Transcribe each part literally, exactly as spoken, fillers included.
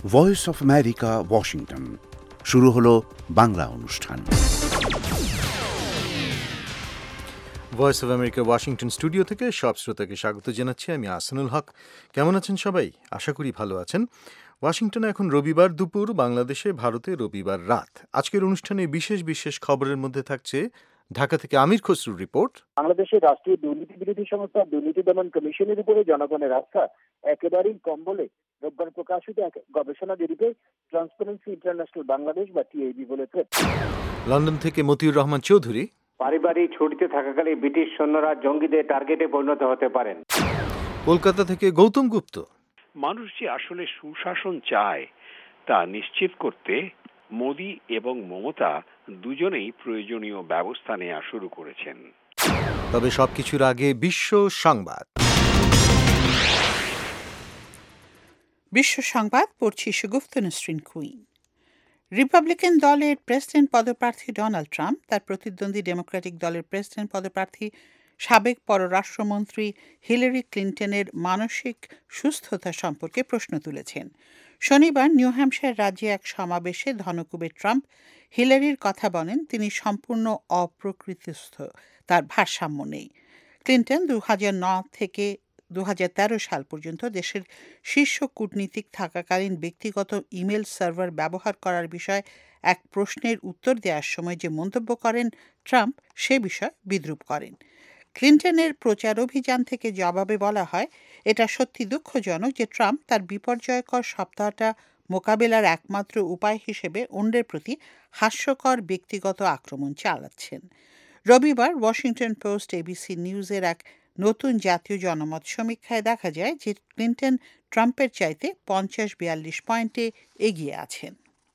Voice of America, Washington. শুরু হলো বাংলা অনুষ্ঠান। Voice of America Washington studio থেকে সব শ্রোতাকে স্বাগত জানাচ্ছি। আমি আহসানুল হক। কেমন আছেন সবাই? আশা করি ভালো আছেন। ওয়াশিংটনে এখন রবিবার দুপুর, বাংলাদেশে ভারতে রবিবার রাত। আজকের অনুষ্ঠানে বিশেষ বিশেষ খবরের মধ্যে থাকছে ঢাকা থেকে আমির খসরুর রিপোর্ট। বাংলাদেশের রাষ্ট্রীয় দুর্নীতি বিরোধী সংস্থা দুর্নীতি দমন কমিশনের উপরে জনগণের আস্থা একেবারেই কম বলে রোববার প্রকাশিত এক গবেষণা জরিপে ট্রান্সপারেন্সি ইন্টারন্যাশনাল বাংলাদেশ বা টিআইবি বলেছে। লন্ডন থেকে মতিউর রহমান চৌধুরী। পারিবারিক ছুটিতে থাকাকালে ব্রিটিশ সৈন্যরা জঙ্গিদের টার্গেটে পরিণত হতে পারেন। কলকাতা থেকে গৌতম গুপ্ত। মানুষ যে আসলে সুশাসন চায় তা নিশ্চিত করতে মোদি এবং মমতা দুজনেই প্রয়োজনীয় ব্যবস্থা নেওয়া শুরু করেছেন। তবে সবকিছুর আগে বিশ্ব সংবাদ। বিশ্ব সংবাদ পড়ছি সুগুফতা নসরিন কুইন। রিপাবলিকান দলের প্রেসিডেন্ট পদপ্রার্থী ডোনাল্ড ট্রাম্প তার প্রতিদ্বন্দ্বী ডেমোক্রেটিক দলের প্রেসিডেন্ট পদপ্রার্থী সাবেক পররাষ্ট্রমন্ত্রী হিলারি ক্লিন্টনের মানসিক সুস্থতা সম্পর্কে প্রশ্ন তুলেছেন। শনিবার নিউ হ্যাম্পশায়ার রাজ্যে এক সমাবেশে ধনকুবের ট্রাম্প হিলারির কথা বলেন তিনি সম্পূর্ণ অপ্রকৃতিস্থ, তার ভারসাম্য নেই। ক্লিন্টন দু হাজার নয় থেকে দু হাজার তেরো সাল পর্যন্ত দেশের শীর্ষ কূটনীতিক থাকাকালীন ব্যক্তিগত ইমেল সার্ভার ব্যবহার করার বিষয়ে এক প্রশ্নের উত্তর দেওয়ার সময় যে মন্তব্য করেন ট্রাম্প সে বিষয়ে বিদ্রূপ করেন। ক্লিন্টনের প্রচার অভিযান থেকে জবাবে বলা হয়, এটা সত্যি দুঃখজনক যে ট্রাম্প তার বিপর্যয়কর সপ্তাহটা মোকাবেলার একমাত্র উপায় হিসেবে অন্যের প্রতি হাস্যকর ব্যক্তিগত আক্রমণ চালাচ্ছেন। রবিবার ওয়াশিংটন পোস্ট এবিসি নিউজের এক নতুন জাতীয় জনমত সমীক্ষায় দেখা যায় যে ক্লিন্টন ট্রাম্পের চাইতে পঞ্চাশ বিয়াল্লিশ পয়েন্টে এগিয়ে আছেন।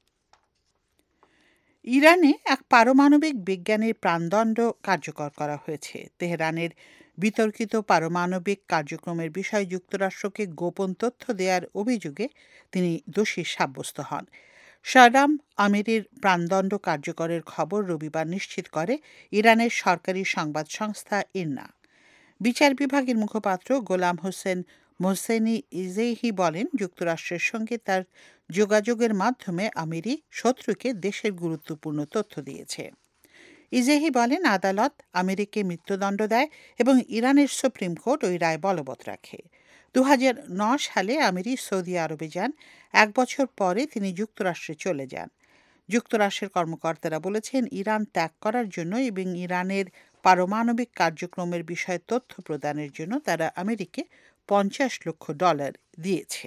ইরানে এক পারমাণবিক বিজ্ঞানীর প্রাণদণ্ড কার্যকর করা হয়েছে। তেহরানের বিতর্কিত পারমাণবিক কার্যক্রমের বিষয়ে যুক্তরাষ্ট্রকে গোপন তথ্য দেওয়ার অভিযোগে তিনি দোষী সাব্যস্ত হন। সাদাম আমিরির প্রাণদণ্ড কার্যকরের খবর রবিবার নিশ্চিত করে ইরানের সরকারি সংবাদ সংস্থা ইরনা। বিচার বিভাগের মুখপাত্র গোলাম হোসেন মোহসেনি ইজেহি বলেন, যুক্তরাষ্ট্রের সঙ্গে তার যোগাযোগের মাধ্যমে আমিরি শত্রুকে দেশের গুরুত্বপূর্ণ তথ্য দিয়েছে। ইজেহি বলেন, আদালত আমিরিকে মৃত্যুদণ্ড দেয় এবং ইরানের সুপ্রিম কোর্ট ওই রায় বলবৎ রাখে। দু হাজার নয় সালে আমিরি সৌদি আরবে যান। এক বছর পরে তিনি যুক্তরাষ্ট্রে চলে যান। যুক্তরাষ্ট্রের কর্মকর্তারা বলেছেন, ইরান ত্যাগ করার জন্য এবং ইরানের পারমাণবিক কার্যক্রমের বিষয়ে তথ্য প্রদানের জন্য তারা আমেরিকাকে পঞ্চাশ লক্ষ ডলার দিয়েছে।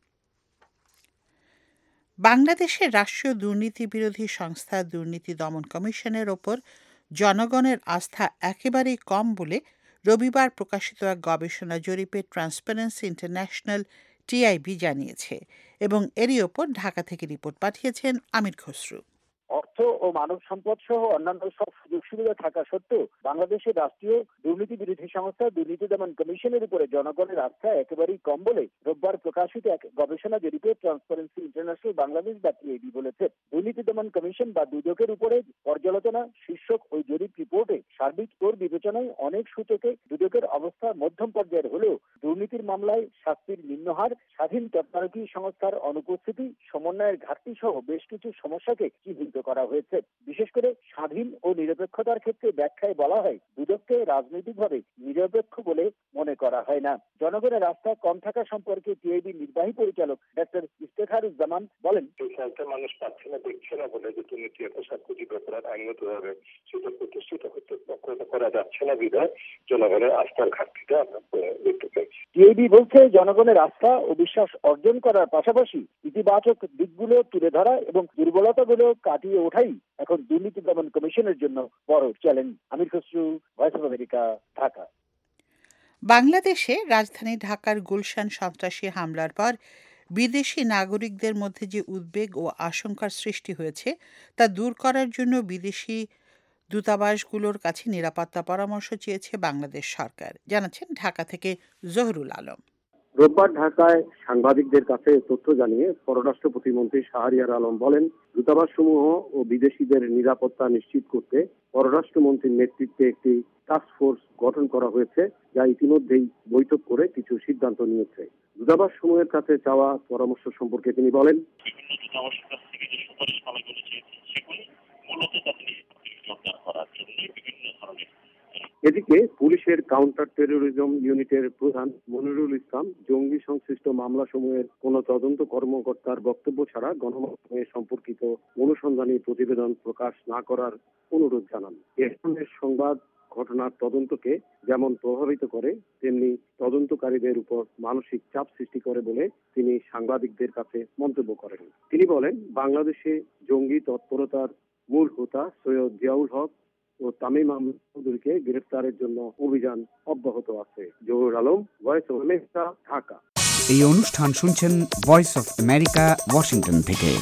বাংলাদেশের রাষ্ট্রীয় দুর্নীতি বিরোধী সংস্থা দুর্নীতি দমন কমিশনের ওপর জনগণের আস্থা একেবারেই কম বলে রবিবার প্রকাশিত এক গবেষণা জরিপে ট্রান্সপারেন্সি ইন্টারন্যাশনাল টিআইবি জানিয়েছে এবং এরই ওপর ঢাকা থেকে রিপোর্ট পাঠিয়েছেন আমির খসরু। অর্থ ও মানব সম্পদ সহ অন্যান্য সব সুযোগ সুবিধা থাকা সত্ত্বেও বাংলাদেশের রাষ্ট্রীয় দুর্নীতি বিরোধী সংস্থা দুর্নীতি দমন কমিশনের উপরে জনগণের আস্থা একেবারেই কম বলে রোববার প্রকাশিত এক গবেষণা জরিপে ট্রান্সপারেন্সি ইন্টারন্যাশনাল বাংলাদেশ বা টিআইবি বলেছে। দুর্নীতি দমন কমিশন বা দুদকের উপরে পর্যালোচনা শীর্ষক ওই জরিপ রিপোর্টে সার্বিক স্তর বিবেচনায় অনেক সূচকে দুদকের অবস্থা মধ্যম পর্যায়ের হলেও দুর্নীতির মামলায় শাস্তির নিম্নহার, স্বাধীন তদারকি সংস্থার অনুপস্থিতি, সমন্বয়ের ঘাটতি সহ বেশ কিছু সমস্যাকে চিহ্নিত করা হয়েছে। বিশেষ করে স্বাধীন ও নিরপেক্ষতার ক্ষেত্রে ব্যাখ্যায় বলা হয়, দুদককে রাজনৈতিকভাবে নিরপেক্ষ বলে মনে করা হয় না। জনগণের রাস্তা কম থাকা সম্পর্কে টিআইবি নির্বাহী পরিচালক ডাক্তার ইফতেখারুজ্জামান বলেন, মানুষ পাচ্ছে না, দেখছে না বলে যে দুর্নীতি এত সাংগঠনিক অপরাধ আইনগতভাবে সেটা প্রতিষ্ঠিত হতে করা যাচ্ছে না বিধায় জনগণের আস্থার ঘাটতিটা আমরা দেখতে পাই। টিআইবি বলছে, জনগণের আস্থা ও বিশ্বাস অর্জন করার পাশাপাশি ইতিবাচক দিকগুলো তুলে ধরা এবং দুর্বলতাগুলো কাটিয়ে ওঠাই এখন দুর্নীতি দমন কমিশনের জন্য বড় challenge. Amir Khasru, Voice of America, Dhaka. বাংলাদেশে রাজধানী ঢাকার গুলশান সন্ত্রাসী হামলার পর বিদেশি নাগরিকদের মধ্যে যে উদ্বেগ ও আশঙ্কার সৃষ্টি হয়েছে তা দূর করার জন্য বিদেশি দূতাবাসগুলোর কাছে নিরাপত্তা পরামর্শ চেয়েছে বাংলাদেশ সরকার, জানাচ্ছেন ঢাকা থেকে জহুরুল আলম। রোববার ঢাকায় সাংবাদিকদের কাছে তথ্য জানিয়ে পররাষ্ট্র প্রতিমন্ত্রী শাহরিয়ার আলম বলেন, দূতাবাসসমূহ ও বিদেশিদের নিরাপত্তা নিশ্চিত করতে পররাষ্ট্রমন্ত্রীর নেতৃত্বে একটি টাস্ক ফোর্স গঠন করা হয়েছে যা ইতিমধ্যেই বৈঠক করে কিছু সিদ্ধান্ত নিয়েছে। দূতাবাস সমূহের কাছে চাওয়া পরামর্শ সম্পর্কে তিনি বলেন, এদিকে পুলিশের কাউন্টার টেরোরিজম ইউনিটের প্রধান মনিরুল ইসলাম জঙ্গি সংশ্লিষ্ট মামলাসমূহের কোন তদন্ত কর্মকর্তার বক্তব্য ছাড়া গণমাধ্যমে সম্পর্কিত অনুসন্ধানী প্রতিবেদন প্রকাশ না করার অনুরোধ জানান। এ ধরনের সংবাদ ঘটনার তদন্তকে যেমন প্রভাবিত করে, তেমনি তদন্তকারীদের উপর মানসিক চাপ সৃষ্টি করে বলে তিনি সাংবাদিকদের কাছে মন্তব্য করেন। তিনি বলেন, বাংলাদেশে জঙ্গি তৎপরতার মূল হোতা সৈয়দ জিয়াউল হক ও তামিম আহমেদ চৌধুরীকে গ্রেফতারের জন্য অভিযান অব্যাহত আছে। Zahur Alam, Voice of America, Dhaka. এই অনুষ্ঠান শুনছেন ভয়েস অফ আমেরিকা, ওয়াশিংটন থেকে।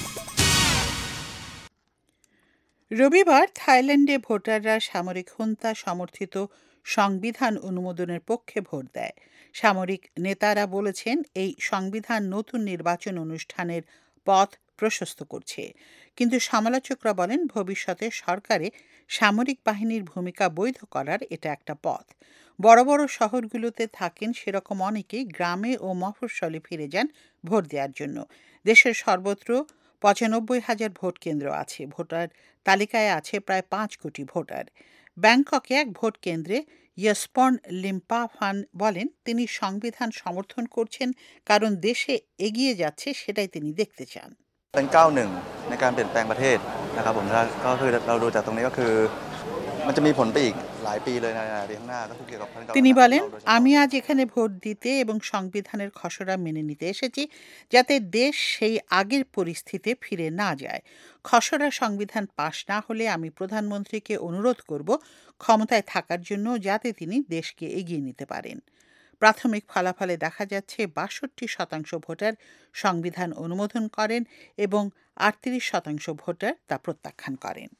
রবিবার থাইল্যান্ডে ভোটাররা সামরিক হুন্তা সমর্থিত সংবিধান অনুমোদনের পক্ষে ভোট দেয়। সামরিক নেতারা বলেছেন, এই সংবিধান নতুন নির্বাচন অনুষ্ঠানের পথ প্রশস্ত করছে। কিন্তু সমালোচকরা বলেন, ভবিষ্যতে সরকারে সামরিক বাহিনীর ভূমিকা বৈধ করার এটা একটা পথ। বড় বড় শহরগুলোতে থাকেন সেরকম অনেকেই গ্রামে ও মফস্বলে ফিরে যান ভোট দেওয়ার জন্য। দেশের সর্বত্র পঁচানব্বই হাজার ভোট কেন্দ্র আছে। ভোটার তালিকায় আছে প্রায় পাঁচ কোটি ভোটার। ব্যাংককে এক ভোট কেন্দ্রে ইয়সপন লিম্পাফান বলেন, তিনি সংবিধান সমর্থন করছেন কারণ দেশে এগিয়ে যাচ্ছে সেটাই তিনি দেখতে চান। เป็นก้าวหนึ่งในการเปลี่ยนแปลงประเทศนะครับผมก็คือเราดูจากตรงนี้ก็คือมันจะมีผลไปอีกหลายปีเลยในอนาคตข้างหน้าก็คือเกี่ยวกับ তিনি বলেন, আমি আজ এখানে ভোট দিতে এবং সংবিধানের খসড়া মেনে নিতে এসেছি যাতে দেশ সেই আগের পরিস্থিতিতে ফিরে না যায়। খসড়া সংবিধান পাশ না হলে আমি প্রধানমন্ত্রীকে অনুরোধ করব ক্ষমতায় থাকার জন্য যাতে তিনি দেশকে এগিয়ে নিতে পারেন। প্রাথমিক ফলাফলে দেখা যাচ্ছে বাষট্টি শতাংশ ভোটার সংবিধান অনুমোদন করেন এবং আটত্রিশ শতাংশ ভোটার তা প্রত্যাখ্যান করেন।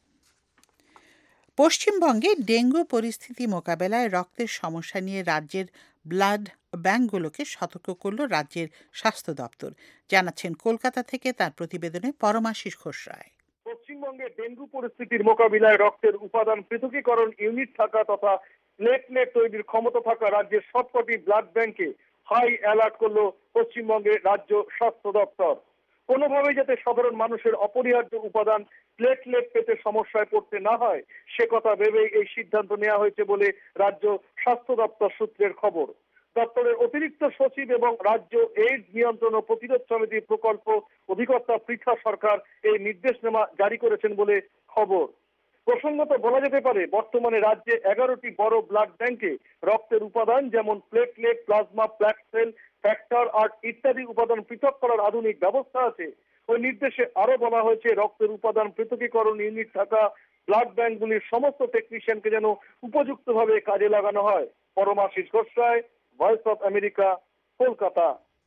পশ্চিমবঙ্গে ডেঙ্গু পরিস্থিতি মোকাবেলায় রক্তের সমস্যা নিয়ে রাজ্যের ব্লাড ব্যাংকগুলোকে সতর্ক করল রাজ্যের স্বাস্থ্য দপ্তর, জানাচ্ছেন কলকাতা থেকে তার প্রতিবেদনে পরমাশিস ঘোষ রায়। পশ্চিমবঙ্গে ডেঙ্গু পরিস্থিতির মোকাবিলায় রক্তের উপাদান পৃথকীকরণ ইউনিট থাকা তথা প্লেটলেট তৈরির ক্ষমতা থাকা রাজ্যের সবকটি ব্লাড ব্যাংকে হাই অ্যালার্ট করল পশ্চিমবঙ্গের রাজ্য স্বাস্থ্য দপ্তর। কোনোভাবেই যাতে সাধারণ মানুষের অপরিহার্য উপাদান প্লেটলেট পেতে সমস্যায় পড়তে না হয় সে কথা ভেবেই এই সিদ্ধান্ত নেওয়া হয়েছে বলে রাজ্য স্বাস্থ্য দপ্তর সূত্রের খবর। দপ্তরের অতিরিক্ত সচিব এবং রাজ্য এইডস নিয়ন্ত্রণ ও প্রতিরোধ সমিতির প্রকল্প অধিকর্তা পৃথা সরকার এই নির্দেশনামা জারি করেছেন বলে খবর। প্রসঙ্গত বলা যেতে পারে, বর্তমানে রাজ্যে এগারোটি বড় ব্লাড ব্যাংকে রক্তের উপাদান যেমন প্লেটলেট, প্লাজমা, প্ল্যাক সেল, ফ্যাক্টর আর ইত্যাদি উপাদান পৃথক করার আধুনিক ব্যবস্থা আছে। ওই নির্দেশে আরো বলা হয়েছে, রক্তের উপাদান পৃথকীকরণ ইউনিট থাকা ব্লাড ব্যাংকগুলির সমস্ত টেকনিশিয়ানকে যেন উপযুক্তভাবে কাজে লাগানো হয়। Paramashis Ghosh Roy, Voice of America, Kolkata.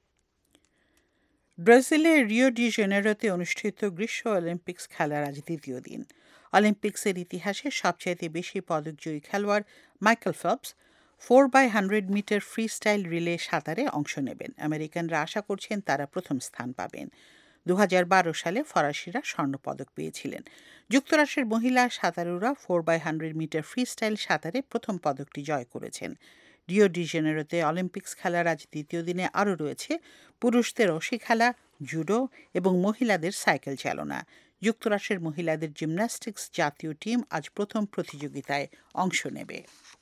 ব্রাজিলের রিও ডি জেনেরোতে অনুষ্ঠিত গ্রীষ্ম অলিম্পিক্স খেলার আজ দ্বিতীয় দিন। অলিম্পিক্সের ইতিহাসে সবচাইতে বেশি পদকজয়ী খেলোয়াড় Michael Phelps four by hundred metre freestyle relay সাঁতারে অংশ নেবেন। আমেরিকানরা আশা করছেন তারা প্রথম স্থান পাবেন। দু হাজার বারো সালে ফরাসিরা স্বর্ণপদক পেয়েছিলেন। যুক্তরাষ্ট্রের মহিলা সাঁতারুরা four by hundred metre freestyle সাঁতারে প্রথম পদকটি জয় করেছেন। রিও ডি জেনেরোতে অলিম্পিক্স খেলার আজ দ্বিতীয় দিনে আরও রয়েছে পুরুষদের রশি খেলা, জুডো এবং মহিলাদের সাইকেল চালনা। যুক্তরাষ্ট্রের মহিলাদের জিমন্যাস্টিক্স জাতীয় টিম আজ প্রথম প্রতিযোগিতায় অংশ নেবে।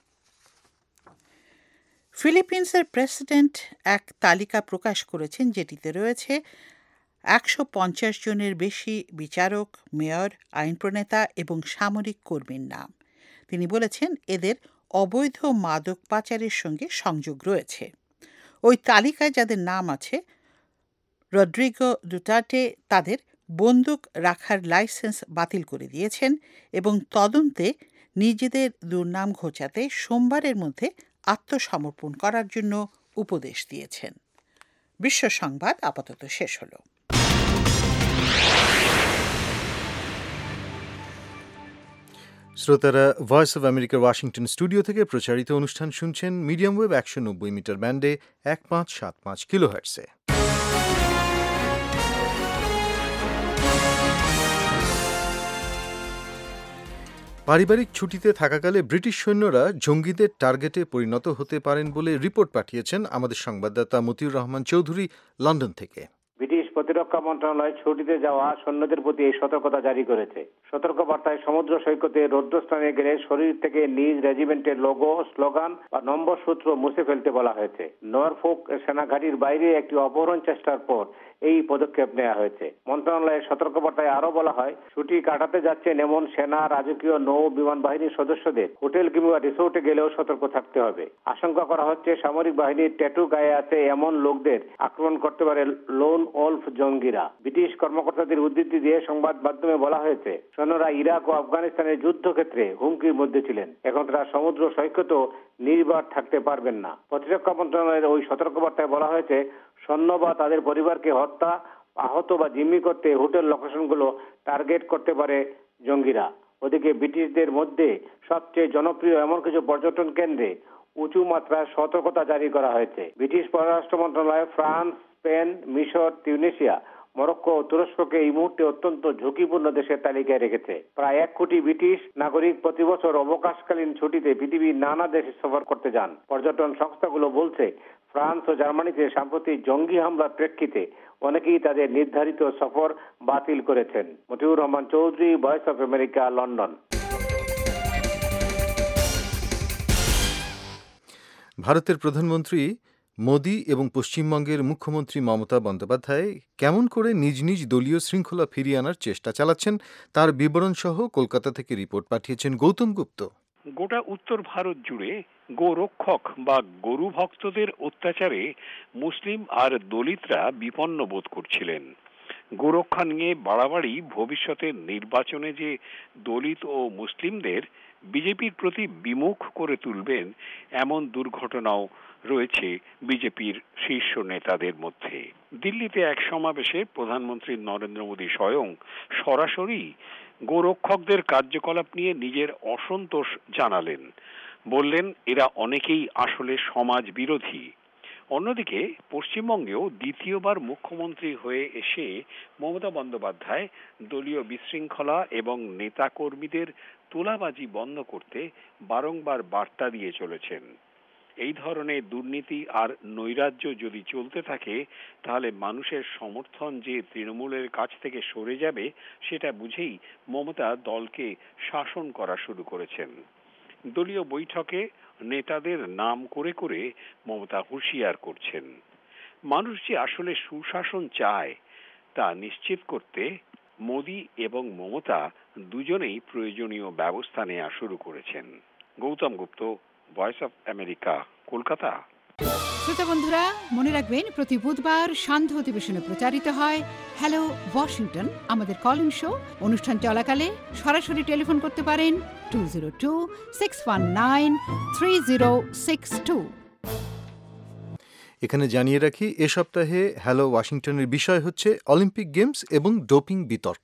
ফিলিপিন্সের প্রেসিডেন্ট এক তালিকা প্রকাশ করেছেন যেটিতে রয়েছে একশো পঞ্চাশ জনের বেশি বিচারক, মেয়র, আইন প্রণেতা এবং সামরিক কর্মীর নাম। তিনি বলেছেন এদের অবৈধ মাদক পাচারের সঙ্গে সংযোগ রয়েছে। ওই তালিকায় যাদের নাম আছে রদ্রিগো দুটার্টে তাদের বন্দুক রাখার লাইসেন্স বাতিল করে দিয়েছেন এবং তদন্তে নিজেদের দুর্নাম ঘোচাতে সোমবারের মধ্যে আত্মসমর্পণ করার জন্য উপদেশ দিয়েছেন। বিশ্ব সংবাদ আপাতত শেষ হলো। শ্রোতারা, ভয়েস অব আমেরিকার ওয়াশিংটন স্টুডিও থেকে প্রচারিত অনুষ্ঠান শুনছেন মিডিয়াম ওয়েভ একশো নব্বই মিটার ব্যান্ডে এক পাঁচ সাত পাঁচ কিলো হার্টসে। পারিবারিক ছুটিতে থাকাকালে ব্রিটিশ সৈন্যরা জঙ্গিদের টার্গেটে পরিণত হতে পারেন বলে রিপোর্ট পাঠিয়েছেন আমাদের সংবাদদাতা মতিউর রহমান চৌধুরী লন্ডন থেকে। ব্রিটিশ প্রতিরক্ষা মন্ত্রণালয় ছুটিতে যাওয়া সৈন্যদের প্রতি এই সতর্কতা জারি করেছে। সতর্কবার্তায় সমুদ্র সৈকতে রৌদ্রস্থানে গেলে শরীর থেকে নিজ রেজিমেন্টের লোগো, স্লোগান বা নম্বর সূত্র মুছে ফেলতে বলা হয়েছে। নরফোক সেনাঘাটির বাইরে একটি অপহরণ চেষ্টার পর এই পদক্ষেপ নেওয়া হয়েছে। মন্ত্রণালয়ের সতর্কবার্তায় আরো বলা হয়, ছুটি কাটাতে যাচ্ছেন এমন সেনা, রাজকীয়, নৌ বিমান বাহিনীর সদস্যদের হোটেল কিংবা রিসোর্টে গেলেও সতর্ক থাকতে হবে। আশঙ্কা করা হচ্ছে সামরিক বাহিনীর ট্যাটু গায়ে আছে এমন লোকদের আক্রমণ করতে পারে লোন ওলফ জঙ্গিরা। ব্রিটিশ কর্মকর্তাদের উদ্ধৃতি দিয়ে সংবাদ মাধ্যমে বলা হয়েছে, সৈন্যরা ইরাক ও আফগানিস্তানের যুদ্ধক্ষেত্রে হুমকির মধ্যে ছিলেন। এখন তারা সমুদ্র সৈকতেও নির্বাক থাকতে পারবেন না। প্রতিরক্ষা মন্ত্রণালয়ের ওই সতর্কবার্তায় বলা হয়েছে, সৈন্য বা তাদের পরিবারকে হত্যা, আহত বা জিম্মি করতে হোটেল লোকেশনগুলো টার্গেট করতে পারে জঙ্গিরা। ওদিকে ব্রিটিশদের মধ্যে সবচেয়ে জনপ্রিয় এমন কিছু পর্যটন কেন্দ্রে উঁচু মাত্রায় সতর্কতা জারি করা হয়েছে। ব্রিটিশ পররাষ্ট্র মন্ত্রণালয় ফ্রান্স, স্পেন, মিশর, তিউনিসিয়া, মরক্কো ও তুরস্ককে এই মুহূর্তে অত্যন্ত ঝুঁকিপূর্ণ দেশের তালিকায় রেখেছে। প্রায় এক কোটি ব্রিটিশ নাগরিক প্রতি বছর অবকাশকালীন ছুটিতে পৃথিবীর নানা দেশে সফর করতে যান। পর্যটন সংস্থাগুলো বলছে, ফ্রান্স ও জার্মানিতে সাম্প্রতিক জঙ্গি হামলার প্রেক্ষিতে অনেকেই তাদের নির্ধারিত সফর বাতিল করেছেন। Motiur Rahman Chowdhury, Voice of America, London. ভারতের প্রধানমন্ত্রী মোদি এবং পশ্চিমবঙ্গের মুখ্যমন্ত্রী মমতা বন্দ্যোপাধ্যায় কেমন করে নিজ নিজ দলীয় শৃঙ্খলা ফিরিয়ে আনার চেষ্টা চালাচ্ছেন তার বিবরণ সহ কলকাতা থেকে রিপোর্ট পাঠিয়েছেন গৌতম গুপ্ত। গোটা উত্তর ভারত জুড়ে গোরক্ষক বা গরু ভক্তদের অত্যাচারে মুসলিম আর দলিতরা বিপন্ন বোধ করছিলেন। গোরক্ষা নিয়ে বাড়াবাড়ি ভবিষ্যতের নির্বাচনে যে দলিত ও মুসলিমদের বিজেপির প্রতি বিমুখ করে তুলবেন, এমন দুর্ঘটনাও রয়েছে বিজেপির শীর্ষ নেতাদের মধ্যে। দিল্লিতে এক সমাবেশে প্রধানমন্ত্রী নরেন্দ্র মোদী স্বয়ং সরাসরি গোরক্ষকদের কার্যকলাপ নিয়ে নিজের অসন্তোষ জানালেন। বললেন, এরা অনেকেই আসলে সমাজ বিরোধী। অন্যদিকে পশ্চিমবঙ্গেও দ্বিতীয়বার মুখ্যমন্ত্রী হয়ে এসে মমতা বন্দ্যোপাধ্যায় দলীয় বিশৃঙ্খলা এবং নেতাকর্মীদের তোলাবাজি বন্ধ করতে বারংবার বার্তা দিয়ে চলেছেন। এই ধরনের দুর্নীতি আর নৈরাজ্য যদি চলতে থাকে, তাহলে মানুষের সমর্থন যে তৃণমূলের কাছ থেকে সরে যাবে, সেটা বুঝেই মমতা দলকে শাসন করা শুরু করেছেন। দলীয় বৈঠকে নেতাদের নাম করে করে মমতা হুঁশিয়ার করছেন। মানুষ যে আসলে সুশাসন চায় তা নিশ্চিত করতে মোদি এবং মমতা দুজনেই প্রয়োজনীয় ব্যবস্থা নেওয়া শুরু করেছেন। Gautam Gupta, Voice of America, Kolkata. শ্রোতা বন্ধুরা, মনে রাখবেন, প্রতি বুধবার সান্ধ্য অধিবেশনে প্রচারিত হয় হ্যালো ওয়াশিংটন, আমাদের কল ইন শো। অনুষ্ঠান চলাকালে সরাসরি টেলিফোন করতে পারেন two zero two six one nine three zero six two. এখানে জানিয়ে রাখি, এ সপ্তাহে হ্যালো ওয়াশিংটনের বিষয় হচ্ছে অলিম্পিক গেমস এবং ডোপিং বিতর্ক।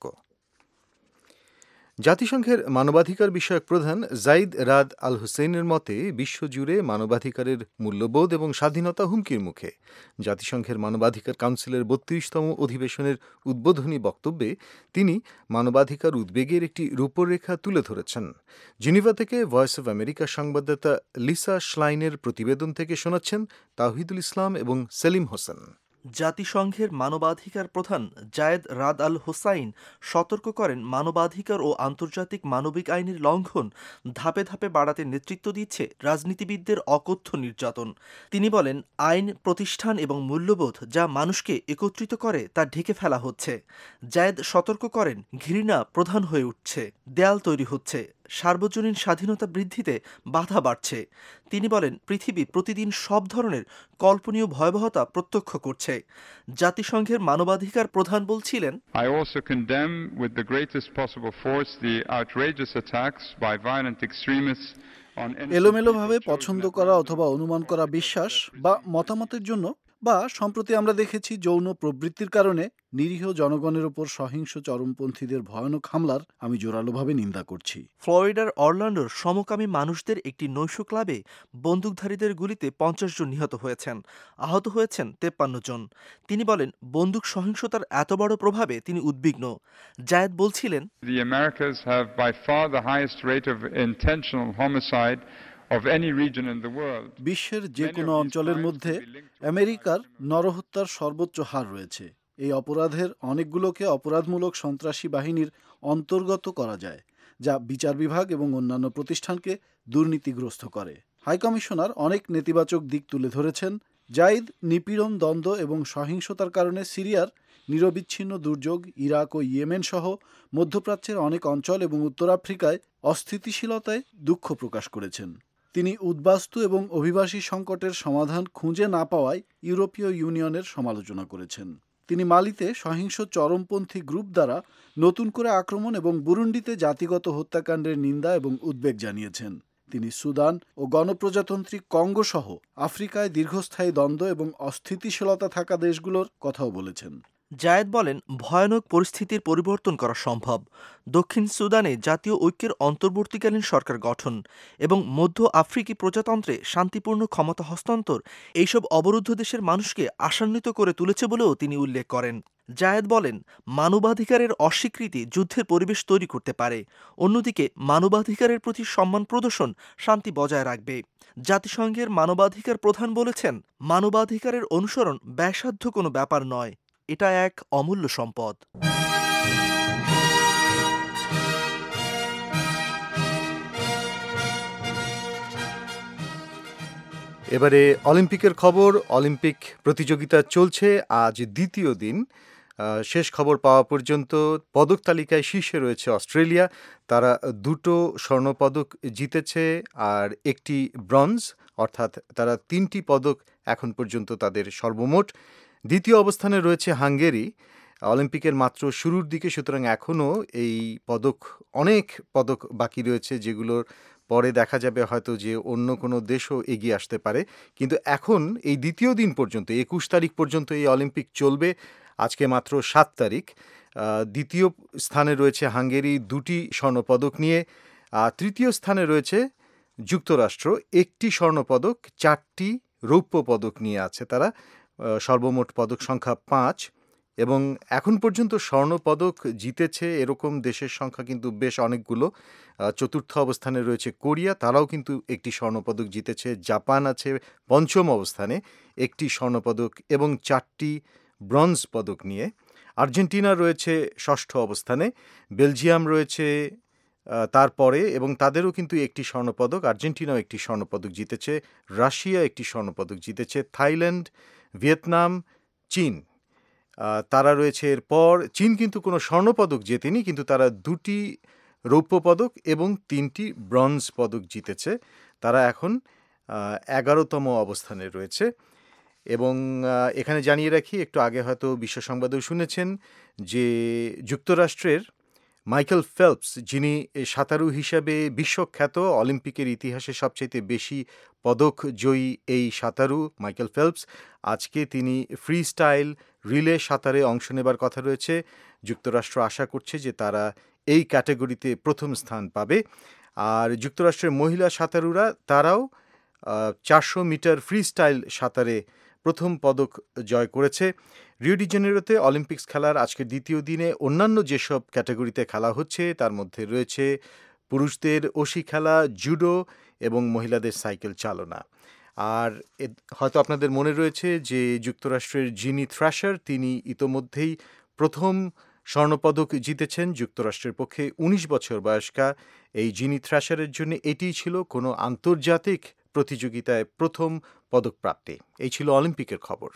জাতিসংঘের মানবাধিকার বিষয়ক প্রধান জাইদ রাদ আল হুসেইনের মতে বিশ্বজুড়ে মানবাধিকারের মূল্যবোধ এবং স্বাধীনতা হুমকির মুখে। জাতিসংঘের মানবাধিকার কাউন্সিলের বত্রিশতম অধিবেশনের উদ্বোধনী বক্তব্যে তিনি মানবাধিকার উদ্বেগের একটি রূপরেখা তুলে ধরেছেন। জেনেভা থেকে ভয়েস অব আমেরিকার সংবাদদাতা লিসা শ্লাইনের প্রতিবেদন থেকে শোনাচ্ছেন তাওহিদুল ইসলাম এবং সেলিম হোসেন। জাতিসংঘের মানবাধিকার প্রধান জায়েদ রাদ আল হোসাইন সতর্ক করেন, মানবাধিকার ও আন্তর্জাতিক মানবিক আইনের লঙ্ঘন ধাপে ধাপে বাড়াতে নেতৃত্ব দিচ্ছে রাজনীতিবিদদের অকথ্য নির্যাতন। তিনি বলেন, আইন, প্রতিষ্ঠান এবং মূল্যবোধ যা মানুষকে একত্রিত করে তা ঢেকে ফেলা হচ্ছে। জায়েদ সতর্ক করেন, ঘৃণা প্রধান হয়ে উঠছে, দেয়াল তৈরি হচ্ছে, সার্বজনীন স্বাধীনতা বৃদ্ধিতে বাধা বাড়ছে। তিনি বলেন, পৃথিবী প্রতিদিন সব ধরনের কল্পনীয় ভয়াবহতা প্রত্যক্ষ করছে। জাতিসংঘের মানবাধিকার প্রধান বলছিলেন, I also condemn with the greatest possible force the outrageous attacks by violent extremists on এলোমেলোভাবে পছন্দ করা অথবা অনুমান করা বিশ্বাস বা মতামতের জন্য বা সম্প্রতি আমরা দেখেছি যৌন প্রবৃত্তির কারণে নিরীহ জনগণের ওপর সহিংস চরমপন্থীদের ভয়ানক হামলার আমি জোরালোভাবে নিন্দা করছি। ফ্লোরিডার অরল্যান্ডোর সমকামী মানুষদের একটি নৈশ ক্লাবে বন্দুকধারীদের গুলিতে পঞ্চাশ জন নিহত হয়েছেন, আহত হয়েছেন তেপ্পান্ন জন। তিনি বলেন, বন্দুক সহিংসতার এত বড় প্রভাবে তিনি উদ্বিগ্ন। জায়েদ বলছিলেন, The Americas have by far the highest rate of intentional homicide of any region in the world. বিশ্বের যে কোনো অঞ্চলের মধ্যে আমেরিকার নরহত্যার সর্বোচ্চ হার রয়েছে। এই অপরাধের অনেকগুলোকে অপরাধমূলক সন্ত্রাসী বাহিনীর অন্তর্গত করা যায়, যা বিচার বিভাগ এবং অন্যান্য প্রতিষ্ঠানকে দুর্নীতিগ্রস্ত করে। হাইকমিশনার অনেক নেতিবাচক দিক তুলে ধরেছেন। জাইদ নিপীড়ন, দ্বন্দ্ব এবং সহিংসতার কারণে সিরিয়ার নিরবিচ্ছিন্ন দুর্যোগ, ইরাক ও ইয়েমেন সহ মধ্যপ্রাচ্যের অনেক অঞ্চল এবং উত্তর আফ্রিকায় অস্থিতিশীলতায় দুঃখ প্রকাশ করেছেন। তিনি উদ্বাস্তু এবং অভিবাসী সংকটের সমাধান খুঁজে না পাওয়ায় ইউরোপীয় ইউনিয়নের সমালোচনা করেছেন। তিনি মালিতে সহিংস চরমপন্থী গ্রুপ দ্বারা নতুন করে আক্রমণ এবং বুরুন্ডিতে জাতিগত হত্যাকাণ্ডের নিন্দা এবং উদ্বেগ জানিয়েছেন। তিনি সুদান ও গণপ্রজাতন্ত্রী কঙ্গো সহ আফ্রিকায় দীর্ঘস্থায়ী দ্বন্দ্ব এবং অস্থিতিশীলতা থাকা দেশগুলোর কথাও বলেছেন। জায়েদ বলেন, ভয়ানক পরিস্থিতির পরিবর্তন করা সম্ভব। দক্ষিণ সুদানে জাতীয় ঐক্যের অন্তর্বর্তীকালীন সরকার গঠন এবং মধ্য আফ্রিকি প্রজাতন্ত্রে শান্তিপূর্ণ ক্ষমতা হস্তান্তর এইসব অবরুদ্ধ দেশের মানুষকে আশান্বিত করে তুলেছে বলেও তিনি উল্লেখ করেন। জায়েদ বলেন, মানবাধিকারের অস্বীকৃতি যুদ্ধের পরিবেশ তৈরি করতে পারে, অন্যদিকে মানবাধিকারের প্রতি সম্মান প্রদর্শন শান্তি বজায় রাখবে। জাতিসংঘের মানবাধিকার প্রধান বলেছেন, মানবাধিকারের অনুসরণ ব্যয়সাধ্য কোনো ব্যাপার নয়, এটা এক অমূল্য সম্পদ। এবারে অলিম্পিকের খবর। অলিম্পিক প্রতিযোগিতা চলছে, আজ দ্বিতীয় দিন। শেষ খবর পাওয়া পর্যন্ত পদক তালিকায় শীর্ষে রয়েছে অস্ট্রেলিয়া। তারা দুটো স্বর্ণপদক জিতেছে আর একটি ব্রোঞ্জ, অর্থাৎ তারা তিনটি পদক এখন পর্যন্ত তাদের সর্বমোট। দ্বিতীয় অবস্থানে রয়েছে হাঙ্গেরি, অলিম্পিকের মাত্র শুরুর দিকে, সুতরাং এখনও এই পদক অনেক পদক বাকি রয়েছে, যেগুলোর পরে দেখা যাবে হয়তো যে অন্য কোনো দেশও এগিয়ে আসতে পারে। কিন্তু এখন এই দ্বিতীয় দিন পর্যন্ত, একুশ তারিখ পর্যন্ত এই অলিম্পিক চলবে। আজকে মাত্র সাত তারিখ। দ্বিতীয় স্থানে রয়েছে হাঙ্গেরি দুটি স্বর্ণপদক নিয়ে, আর তৃতীয় স্থানে রয়েছে যুক্তরাষ্ট্র একটি স্বর্ণপদক, চারটি রৌপ্য পদক নিয়ে আছে তারা। সর্বমোট পদক সংখ্যা পাঁচ, এবং এখন পর্যন্ত স্বর্ণপদক জিতেছে এরকম দেশের সংখ্যা কিন্তু বেশ অনেকগুলো। চতুর্থ অবস্থানে রয়েছে কোরিয়া, তারাও কিন্তু একটি স্বর্ণপদক জিতেছে। জাপান আছে পঞ্চম অবস্থানে একটি স্বর্ণপদক এবং চারটি ব্রোঞ্জ পদক নিয়ে। আর্জেন্টিনা রয়েছে ষষ্ঠ অবস্থানে, বেলজিয়াম রয়েছে তারপরে এবং তাদেরও কিন্তু একটি স্বর্ণপদক, আর্জেন্টিনাও একটি স্বর্ণপদক জিতেছে। রাশিয়া একটি স্বর্ণপদক জিতেছে। থাইল্যান্ড, ভিয়েতনাম, চীন তারা রয়েছে এরপর। চীন কিন্তু কোনো স্বর্ণপদক জেতেনি, কিন্তু তারা দুটি রৌপ্য পদক এবং তিনটি ব্রোঞ্জ পদক জিতেছে। তারা এখন এগারোতম অবস্থানে রয়েছে। এবং এখানে জানিয়ে রাখি, একটু আগে হয়তো বিশ্ব সংবাদেও শুনেছেন যে যুক্তরাষ্ট্রের মাইকেল ফেলপস, যিনি সাঁতারু হিসাবে বিশ্বখ্যাত, অলিম্পিকের ইতিহাসে সবচেয়ে বেশি পদক জয়ী এই সাঁতারু মাইকেল ফেলপস, আজকে তিনি ফ্রি স্টাইল রিলে সাঁতারে অংশ নেবার কথা রয়েছে। যুক্তরাষ্ট্র আশা করছে যে তারা এই ক্যাটাগরিতে প্রথম স্থান পাবে। আর যুক্তরাষ্ট্রের মহিলা সাঁতারুরা তারাও চারশো মিটার ফ্রি স্টাইল সাঁতারে প্রথম পদক জয় করেছে। রিও ডি জেনেরোতে অলিম্পিক্স খেলার আজকের দ্বিতীয় দিনে অন্যান্য যেসব ক্যাটাগরিতে খেলা হচ্ছে তার মধ্যে রয়েছে পুরুষদের ওশি খেলা, জুডো এবং মহিলাদের সাইকেল চালনা। আর হয়তো আপনাদের মনে রয়েছে যে যুক্তরাষ্ট্রের জিনি থ্র্যাশার, তিনি ইতোমধ্যেই প্রথম স্বর্ণপদক জিতেছেন যুক্তরাষ্ট্রের পক্ষে। উনিশ বছর বয়স্কা এই জিনি থ্র্যাশারের জন্য এটিই ছিল কোনো আন্তর্জাতিক প্রতিযোগিতায় প্রথম পদক প্রাপ্তি। এই ছিল অলিম্পিকের খবর।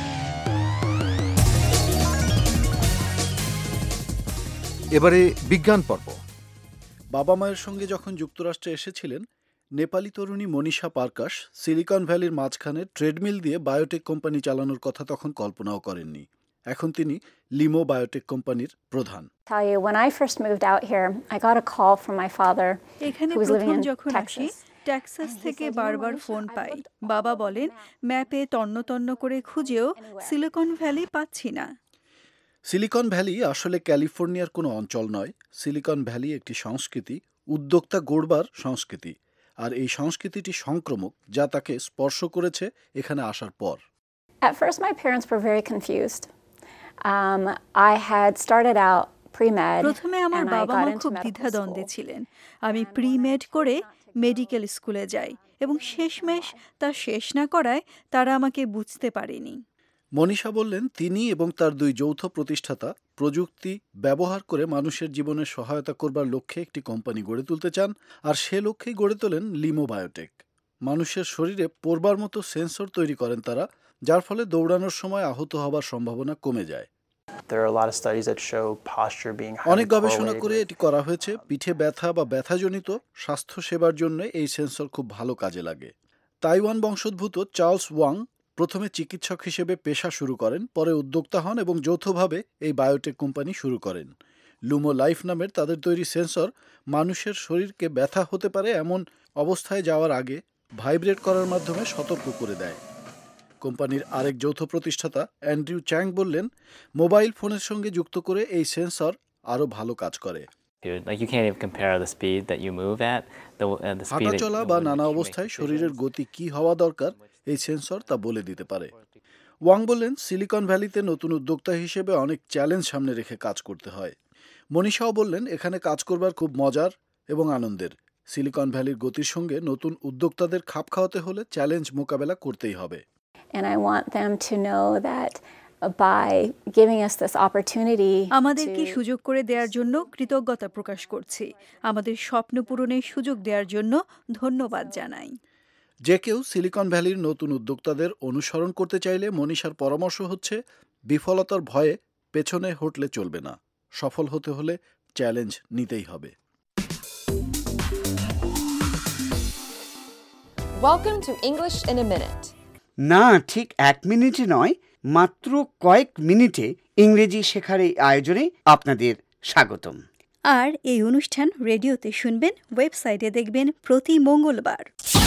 এবারে বিজ্ঞান পর্ব। বাবা মায়ের সঙ্গে যখন যুক্তরাষ্ট্রে এসেছিলেন, নেপালি তরুণী মনীষা পারকাশ সিলিকন ভ্যালির মাঝখানে ট্রেডমিল দিয়ে বায়োটেক কোম্পানি চালানোর কথা তখন কল্পনাও করেননি। এখন তিনি লিমো বায়োটেক কোম্পানির প্রধান। Tell you, when I first moved out here, I got a call from my father, who was living in Texas. Texas থেকে বারবার ফোন পাই। বাবা বলেন ম্যাপে তন্ন তন্ন করে খুঁজেও সিলিকন ভ্যালি পাচ্ছি না। সিলিকন ভ্যালি আসলে ক্যালিফোর্নিয়ার কোনো অঞ্চল নয়। সিলিকন ভ্যালি একটি সংস্কৃতি, উদ্যোক্তা গড়বার সংস্কৃতি, আর এই সংস্কৃতিটি সংক্রমক, যা তাকে স্পর্শ করেছে এখানে আসার পর। At first my parents were very confused. Um, I had started out pre-med. প্রথমে আমার বাবা মা খুব দ্বিধাদ্বন্দ্বে ছিলেন। আমি প্রি-মেড করে মেডিকেল স্কুলে যাই এবং শেষমেশ তা শেষ না করায় তারা আমাকে বুঝতে পারেনি। মনীষা বললেন তিনি এবং তার দুই যৌথ প্রতিষ্ঠাতা প্রযুক্তি ব্যবহার করে মানুষের জীবনে সহায়তা করবার লক্ষ্যে একটি কোম্পানি গড়ে তুলতে চান, আর সে লক্ষ্যেই গড়ে তোলেন লিমো বায়োটেক। মানুষের শরীরে পড়বার মতো সেন্সর তৈরি করেন তারা, যার ফলে দৌড়ানোর সময় আহত হবার সম্ভাবনা কমে যায়। অনেক গবেষণা করে এটি করা হয়েছে, পিঠে ব্যথা বা ব্যথাজনিত স্বাস্থ্য সেবার জন্য এই সেন্সর খুব ভালো কাজে লাগে। তাইওয়ান বংশোদ্ভূত চার্লস ওয়াং প্রথমে চিকিৎসক হিসেবে পেশা শুরু করেন, পরে উদ্যোক্তা হন এবং যৌথভাবে এই বায়োটেক কোম্পানি শুরু করেন। লুমো লাইফ নামের তাদের তৈরি সেন্সর মানুষের শরীরকে ব্যথা হতে পারে এমন অবস্থায় যাওয়ার আগে ভাইব্রেট করার মাধ্যমে সতর্ক করে দেয়। কোম্পানির আরেক যৌথ প্রতিষ্ঠাতা অ্যান্ড্রিউ চ্যাং বললেন মোবাইল ফোনের সঙ্গে যুক্ত করে এই সেন্সর আরও ভালো কাজ করে। হাঁটাচলা বা নানা অবস্থায় শরীরের গতি কি হওয়া দরকার এই সেন্সর তা বলে দিতে পারে। ওয়াং বললেন সিলিকন ভ্যালিতে নতুন উদ্যোক্তা হিসেবে অনেক চ্যালেঞ্জ সামনে রেখে কাজ করতে হয়। মনীষাও বললেন এখানে কাজ করবার খুব মজার এবং আনন্দের। সিলিকন ভ্যালির গতির সঙ্গে নতুন উদ্যোক্তাদের খাপ খাওয়াতে হলে চ্যালেঞ্জ মোকাবেলা করতেই হবে। And I want them to know that by giving us this opportunity, আমাদেরকে সুযোগ করে দেওয়ার জন্য কৃতজ্ঞতা প্রকাশ করছি। আমাদের স্বপ্ন পূরণের সুযোগ দেওয়ার জন্য ধন্যবাদ জানাই। যে কেউ সিলিকন ভ্যালির নতুন উদ্যোক্তাদের অনুসরণ করতে চাইলে মনীষার পরামর্শ হচ্ছে বিফলতার ভয়ে পেছনে হটলে চলবে না, সফল হতে হলে চ্যালেঞ্জ নিতেই হবে। Welcome to English in a minute. না, ঠিক এক মিনিটে নয়, মাত্র কয়েক মিনিটে ইংরেজি শেখার এই আয়োজনে আপনাদের স্বাগতম। আর এই অনুষ্ঠান রেডিওতে শুনবেন, ওয়েবসাইটে দেখবেন প্রতি মঙ্গলবার।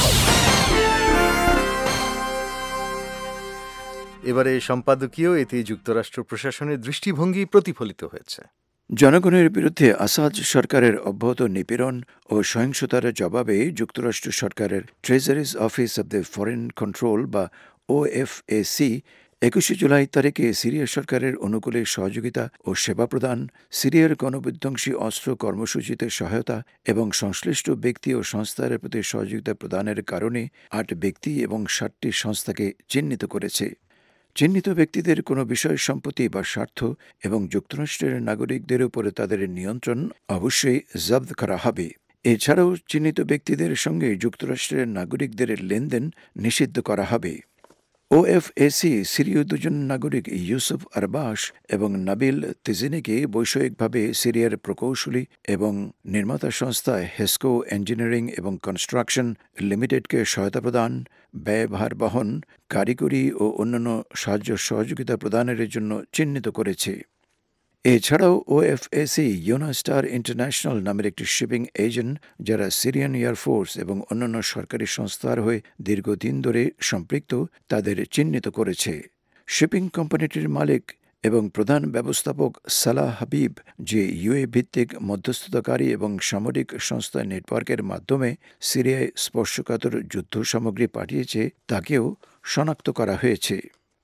এবারে সম্পাদকীয় এতে যুক্তরাষ্ট্র প্রশাসনের দৃষ্টিভঙ্গি প্রতিফলিত হয়েছে। জনগণের বিরুদ্ধে আসাদ সরকারের অব্যাহত নিপীড়ন ও সহিংসতার জবাবে যুক্তরাষ্ট্র সরকারের Treasury's office of the foreign control বা ও এফ এ সি একুশে জুলাই তারিখে সিরিয়া সরকারের অনুকূলে সহযোগিতা ও সেবা প্রদান, সিরিয়ার গণবিধ্বংসী অস্ত্র কর্মসূচিতে সহায়তা এবং সংশ্লিষ্ট ব্যক্তি ও সংস্থার প্রতি সহযোগিতা প্রদানের কারণে আট ব্যক্তি এবং ষাটটি সংস্থাকে চিহ্নিত করেছে। চিহ্নিত ব্যক্তিদের কোনো বিষয় সম্পত্তি বা স্বার্থ এবং যুক্তরাষ্ট্রের নাগরিকদের উপরে তাদের নিয়ন্ত্রণ অবশ্যই জব্দ করা হবে। এছাড়াও চিহ্নিত ব্যক্তিদের সঙ্গে যুক্তরাষ্ট্রের নাগরিকদের লেনদেন নিষিদ্ধ করা হবে। ও এফ এ সি সিরীয় দুজন নাগরিক ইউসুফ আরবাস এবং নাবিল তিজিনিকে বৈষয়িকভাবে সিরিয়ার প্রকৌশলী এবং নির্মাতা সংস্থা হেসকো ইঞ্জিনিয়ারিং এবং কনস্ট্রাকশন লিমিটেডকে সহায়তা প্রদান, ব্যয়ভার বহন, কারিগরি ও অন্যান্য সাহায্য সহযোগিতা প্রদানের জন্য চিহ্নিত করেছে। এছাড়াও O F A C Unastar International নামের একটি শিপিং এজেন্ট, যারা সিরিয়ান এয়ারফোর্স এবং অন্যান্য সরকারি সংস্থার হয়ে দীর্ঘদিন ধরে সম্পৃক্ত, তাদের চিহ্নিত করেছে। শিপিং কোম্পানিটির মালিক এবং প্রধান ব্যবস্থাপক সালাহ হাবিব, যে ইউএ ভিত্তিক মধ্যস্থতাকারী এবং সামরিক সংস্থা নেটওয়ার্কের মাধ্যমে সিরিয়ায় স্পর্শকাতর যুদ্ধ সামগ্রী পাঠিয়েছে, তাকেও শনাক্ত করা হয়েছে।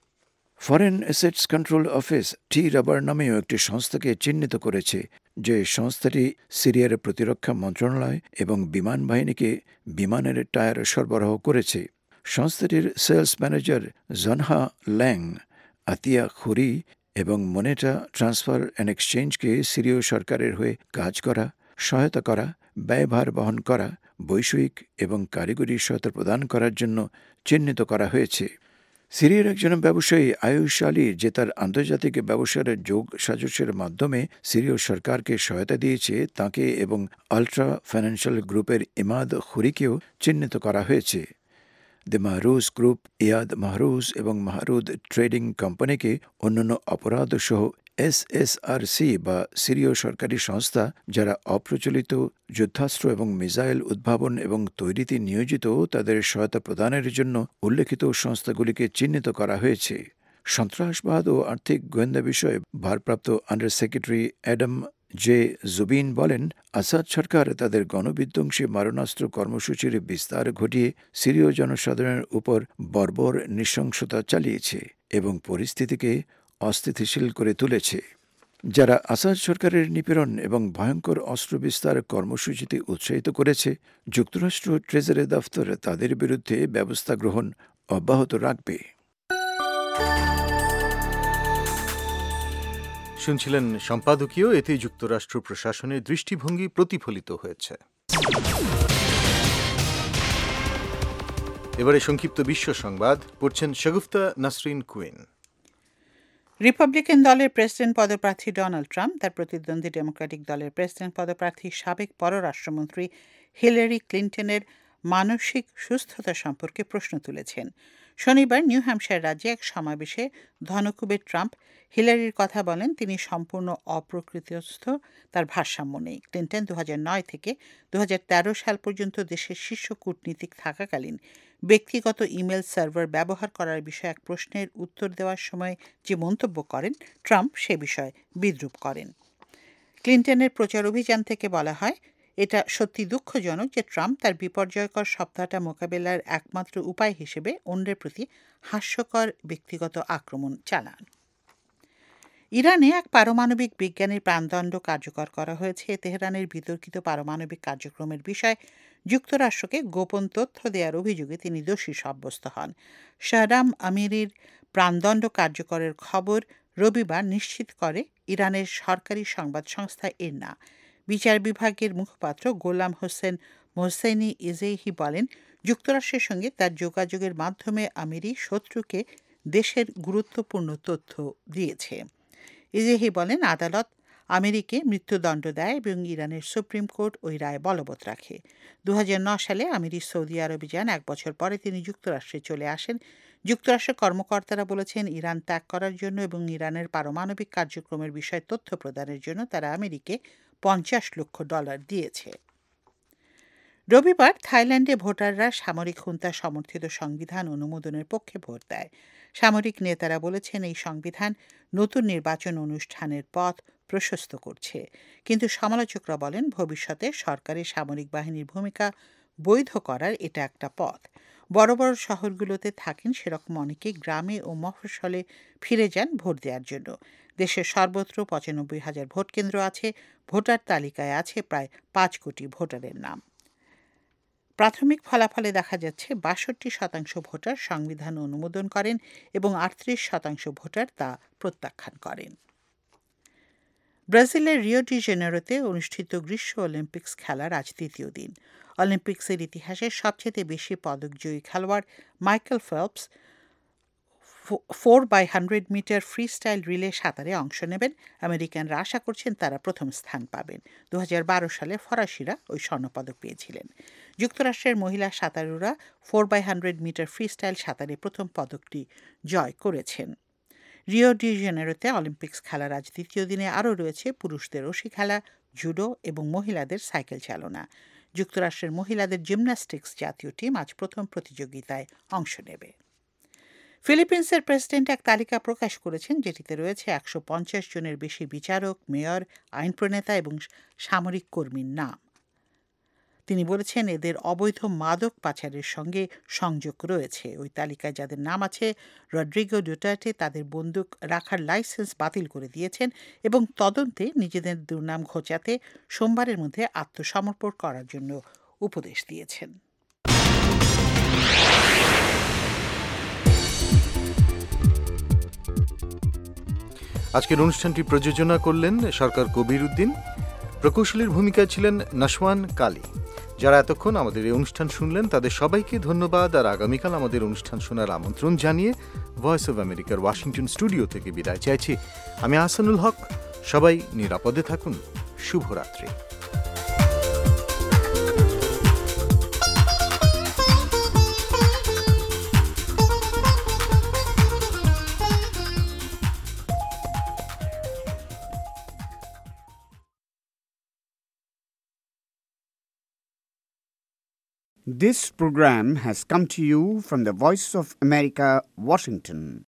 ফরেন অ্যাসেটস কন্ট্রোল অফিস টি রাবার নামেও একটি সংস্থাকে চিহ্নিত করেছে, যে সংস্থাটি সিরিয়ার প্রতিরক্ষা মন্ত্রণালয় এবং বিমান বাহিনীকে বিমানের টায়ার সরবরাহ করেছে। সংস্থাটির সেলস ম্যানেজার জনহা ল্যাং, আতিয়া খুরি এবং মনেটা ট্রান্সফার অ্যান্ড এক্সচেঞ্জকে সিরীয় সরকারের হয়ে কাজ করা, সহায়তা করা, ব্যয়ভার বহন করা, বৈষয়িক এবং কারিগরি সহায়তা প্রদান করার জন্য চিহ্নিত করা হয়েছে। সিরিয়ার একজন ব্যবসায়ী আয়ুষ আলী, যে তার আন্তর্জাতিক ব্যবসার যোগ সাজসের মাধ্যমে সিরীয় সরকারকে সহায়তা দিয়েছে, তাকে এবং আলট্রা ফাইন্যান্সিয়াল গ্রুপের ইমাদ খুরিকেও চিহ্নিত করা হয়েছে। দ্য মাহরুজ গ্রুপ, ইয়াদ মাহরুজ এবং মাহরুদ ট্রেডিং কোম্পানিকে অন্যান্য অপরাধ সহ এসএসআরসি বা সিরীয় সরকারি সংস্থা যারা অপ্রচলিত যুদ্ধাস্ত্র এবং মিসাইল উদ্ভাবন এবং তৈরিতে নিয়োজিত তাদের সহায়তা প্রদানের জন্য উল্লেখিত সংস্থাগুলিকে চিহ্নিত করা হয়েছে। সন্ত্রাসবাদ ও আর্থিক গোয়েন্দা বিষয়ে ভারপ্রাপ্ত under secretary Adam J Szubin বলেন, আসাদ সরকার তাদের গণবিধ্বংসী মারণাস্ত্র কর্মসূচির বিস্তার ঘটিয়ে সিরীয় জনসাধারণের উপর বর্বর নৃশংসতা চালিয়েছে এবং পরিস্থিতিকে অস্থিতিশীল করে তুলেছে। যারা আসাদ সরকারের নিপীড়ন এবং ভয়ঙ্কর অস্ত্র বিস্তার কর্মসূচিতে উৎসাহিত করেছে, যুক্তরাষ্ট্র ট্রেজারি দফতর তাদের বিরুদ্ধে ব্যবস্থা গ্রহণ অব্যাহত রাখবে। শুনছিলেন সম্পাদকীয়, এতে যুক্তরাষ্ট্র প্রশাসনের দৃষ্টিভঙ্গি প্রতিফলিত হয়েছে। এবারে সংক্ষিপ্ত বিশ্ব সংবাদ পড়ছেন শাগুফতা নাসরিন কুইন। রিপাবলিকান দলের প্রেসিডেন্ট পদপ্রার্থী ডোনাল্ড ট্রাম্প তার প্রতিদ্বন্দ্বী ডেমোক্রেটিক দলের প্রেসিডেন্ট পদপ্রার্থী সাবেক পররাষ্ট্রমন্ত্রী হিলারি ক্লিন্টনের মানসিক সুস্থতা সম্পর্কে প্রশ্ন তুলেছেন। শনিবার নিউ হ্যাম্পশায়ার রাজ্যে এক সমাবেশে ধনকুবের ট্রাম্প হিলারির কথা বলেন তিনি সম্পূর্ণ অপ্রকৃতিস্থ, তার ভারসাম্য নেই। ক্লিন্টন দু হাজার নয় থেকে দু হাজার তেরো সাল পর্যন্ত দেশের শীর্ষ কূটনীতিক থাকাকালীন ব্যক্তিগত ইমেল সার্ভার ব্যবহার করার বিষয়ে এক প্রশ্নের উত্তর দেওয়ার সময় যে মন্তব্য করেন, ট্রাম্প সে বিষয়ে বিদ্রূপ করেন। ক্লিন্টনের প্রচার অভিযান থেকে বলা হয়, এটা সত্যি দুঃখজনক যে ট্রাম্প তার বিপর্যয়কর সপ্তাহটা মোকাবেলার একমাত্র উপায় হিসেবে অন্যের প্রতি হাস্যকর ব্যক্তিগত আক্রমণ চালান। ইরানে এক পারমাণবিক বিজ্ঞানীর প্রাণদণ্ড কার্যকর করা হয়েছে। তেহরানের বিতর্কিত পারমাণবিক কার্যক্রমের বিষয়ে যুক্তরাষ্ট্রকে গোপন তথ্য দেওয়ার অভিযোগে তিনি দোষী সাব্যস্ত হন। শাহরাম আমিরির প্রাণদণ্ড কার্যকরের খবর রবিবার নিশ্চিত করে ইরানের সরকারি সংবাদ সংস্থা ইরনা। বিচার বিভাগের মুখপাত্র গোলাম হোসেন মোহসেনি ইজেহি বলেন, যুক্তরাষ্ট্রের সঙ্গে তার যোগাযোগের মাধ্যমে আমিরি শত্রুকে দেশের গুরুত্বপূর্ণ তথ্য দিয়েছে। ইজেহি বলেন, আদালত আমেরিকে মৃত্যুদণ্ড দেয় এবং ইরানের সুপ্রিম কোর্ট ওই রায় বলবৎ রাখে। দু হাজার নয় সালে আমিরি সৌদি আরবে যান। এক বছর পরে তিনি যুক্তরাষ্ট্রে চলে আসেন। যুক্তরাষ্ট্রের কর্মকর্তারা বলেছেন, ইরান ত্যাগ করার জন্য এবং ইরানের পারমাণবিক কার্যক্রমের বিষয়ে তথ্য প্রদানের জন্য তারা আমেরিকে পঞ্চাশ লক্ষ ডলার দিয়েছে। রবিবার থাইল্যান্ডে ভোটাররা সামরিক হুন্তা সমর্থিত সংবিধান অনুমোদনের পক্ষে ভোট দেয়। সামরিক নেতারা বলেছেন, এই সংবিধান নতুন নির্বাচন অনুষ্ঠানের পথ প্রশস্ত করছে। কিন্তু সমালোচকরা বলেন, ভবিষ্যতে সরকারি সামরিক বাহিনীর ভূমিকা বৈধ করার এটা একটা পথ। বড় বড় শহরগুলোতে থাকেন সেরকম অনেকে গ্রামে ও মফস্বলে ফিরে যান ভোট দেওয়ার জন্য। দেশের সর্বত্র পঁচানব্বই হাজার ভোট কেন্দ্র আছে। ভোটার তালিকায় আছে প্রায় পাঁচ কোটি ভোটারের নাম। প্রাথমিক ফলাফলে দেখা যাচ্ছে বাষট্টি শতাংশ ভোটার সংবিধান অনুমোদন করেন এবং আটত্রিশ শতাংশ ভোটার তা প্রত্যাখ্যান করেন। ব্রাজিলের রিও ডি জেনেরোতে অনুষ্ঠিত গ্রীষ্ম অলিম্পিক্স খেলার আজ তৃতীয় দিন। অলিম্পিক্সের ইতিহাসে সবচেয়ে বেশি পদকজয়ী খেলোয়াড় Michael Phelps four by hundred metre freestyle relay সাঁতারে অংশ নেবেন। আমেরিকানরা আশা করছেন তারা প্রথম স্থান পাবেন। দু হাজার বারো সালে ফরাসিরা ওই স্বর্ণপদক পেয়েছিলেন। যুক্তরাষ্ট্রের মহিলা সাঁতারুরা four by hundred metre freestyle সাঁতারে প্রথম পদকটি জয় করেছেন। রিও ডি জেনেরোতে অলিম্পিক্স খেলার আজ দ্বিতীয় দিনে আরও রয়েছে পুরুষদের রশি খেলা, জুডো এবং মহিলাদের সাইকেল চালনা। যুক্তরাষ্ট্রের মহিলাদের জিমন্যাস্টিক্স জাতীয় টিম আজ প্রথম প্রতিযোগিতায় অংশ নেবে। ফিলিপিন্সের প্রেসিডেন্ট এক তালিকা প্রকাশ করেছেন, যেটিতে রয়েছে একশো পঞ্চাশ জনের বেশি বিচারক, মেয়র, আইন প্রণেতা এবং সামরিক কর্মীর নাম। তিনি বলেছেন, এদের অবৈধ মাদক পাচারের সঙ্গে সংযোগ রয়েছে। ওই তালিকায় যাদের নাম আছে, রড্রিগো ডুটার্টে তাদের বন্দুক রাখার লাইসেন্স বাতিল করে দিয়েছেন এবং তদন্তে নিজেদের দুর্নাম ঘোচাতে সোমবারের মধ্যে আত্মসমর্পণ করার জন্য উপদেশ দিয়েছেন। আজকের অনুষ্ঠানটি প্রযোজনা করলেন সরকার কবির উদ্দিন। প্রকৌশলীর ভূমিকায় ছিলেন নাশওয়ান কালী। যারা এতক্ষণ আমাদের এই অনুষ্ঠান শুনলেন তাদের সবাইকে ধন্যবাদ। আর আগামীকাল আমাদের অনুষ্ঠান শোনার আমন্ত্রণ জানিয়ে ভয়েস অব আমেরিকার ওয়াশিংটন স্টুডিও থেকে বিদায় চাইছি। আমি আহসানুল হক। সবাই নিরাপদে থাকুন। শুভরাত্রি। This program has come to you from the Voice of America, Washington.